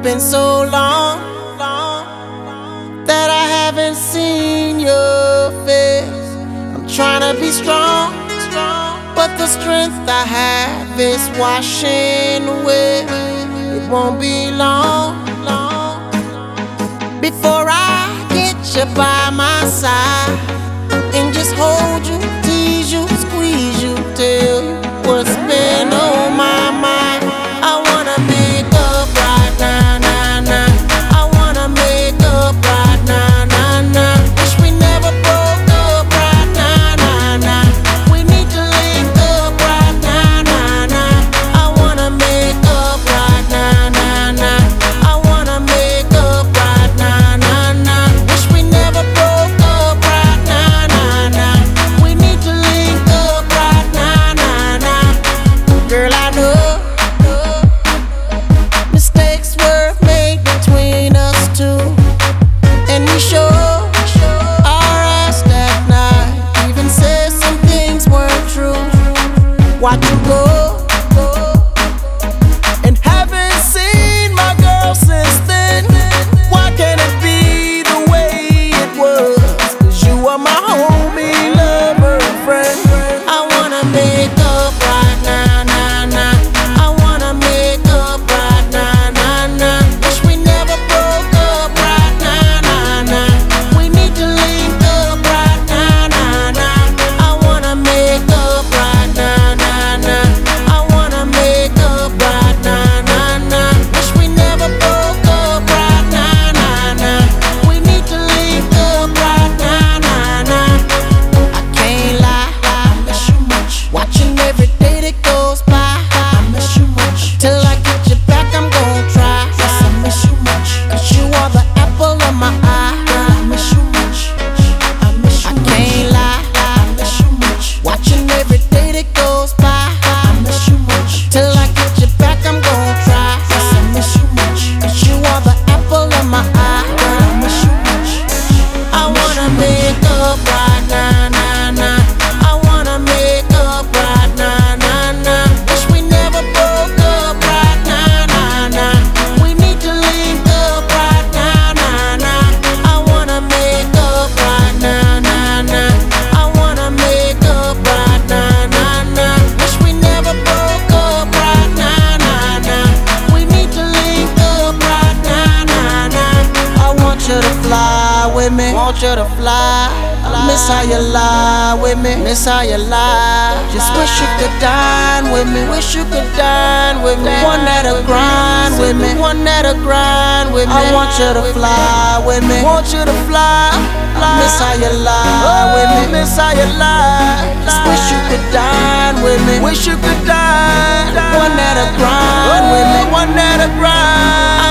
been so long that I haven't seen your face. I'm trying to be strong, but the strength I have is washing away. It won't be long before I get you by my side and just hold you, tease you, squeeze you, tell you what's been on my mind. I wanna make up right now, now, now. I wanna make up right now, now, now. Wish we never broke up right now, now, now. We need to link up right now, now, now. I wanna make up right now, now, now. I wanna make up right now, now, now. Wish we never broke up right now, now, now. We need to link up right now, now, now. Girl, I know mistakes were made between us two, and we sure our ass that night. Even said some things weren't true. Watch you go, and haven't seen my girl since then. Why can't it be the way it was? 'Cause you are my homie, lover, and friend. I wanna make up right now, now, now. I wanna make up right now, now, now. Wish we never broke up right now, now, now. We need to link up right now, now, now. I wanna make up right now, now, now. I wanna make up right now, now, now. Wish we never broke up right now, now, now. We need to link up right now, now, now. I can't lie, I miss you much. Watching every day that goes by, I miss you much. Till I get you back, I'm gon' try. Yes, I miss you much. 'Cause you are the apple of my eye. I miss you much. I miss you much. I can't lie, I miss you much. Watching every day that goes by, I miss you much. Till I get you back, I'm gon' try. Yes, I miss you much. 'Cause you are the apple of my eye. I miss you much. I wanna make up right now, now, now. I wanna make up right now, now, now. Wish we never broke up right now, now, now. We need to link up right now, now, now. I wanna make up right now, now, now. I wanna make up right now, now, now. Wish we never broke up right now, now, now. We need to link up right now, now, now. I want you to fly with me, want you to fly. I miss how you lie with me, miss how you lie. Just wish you could dine with me, wish you could dine with me. One that'll grind with me, one that'll grind with me. I want you to fly with me, want you to fly. Miss how you lie with me, miss how you lie. Just wish you could dine with me, wish you could dine. One that'll grind with me, one that'll grind.